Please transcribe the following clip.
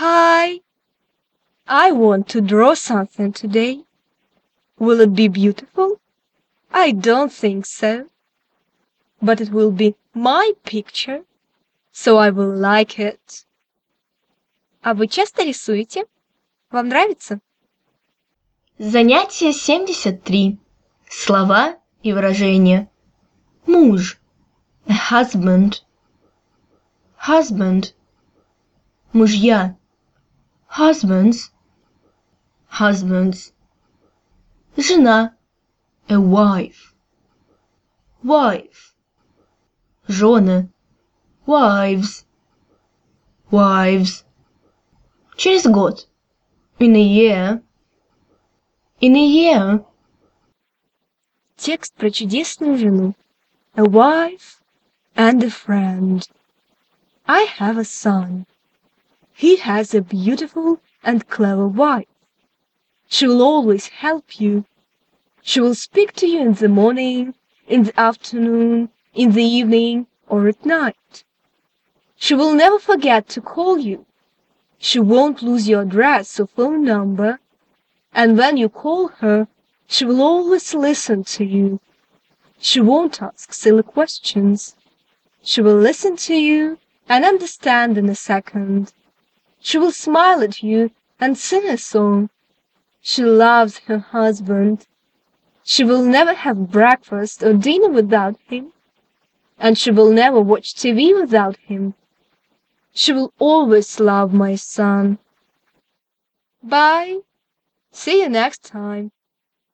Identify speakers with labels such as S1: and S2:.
S1: Hi, I want to draw something today. Will it be beautiful? I don't think so. But it will be my picture, so I will like it. А вы часто рисуете? Вам нравится?
S2: Занятие 73. Слова и выражения. Муж. A husband. Husband. Мужья. Husbands. Husbands. Жена. A wife. Wife. Жены. Wives. Wives. Через год. In a year. In a year.
S1: Текст про чудесную жену. A wife and a friend. I have a son. He has a beautiful and clever wife. She will always help you. She will speak to you in the morning, in the afternoon, in the evening, or at night. She will never forget to call you. She won't lose your address or phone number. And when you call her, she will always listen to you. She won't ask silly questions. She will listen to you and understand in a second. She will smile at you and sing a song. She loves her husband. She will never have breakfast or dinner without him. And she will never watch TV without him. She will always love my son. Bye. See you next time.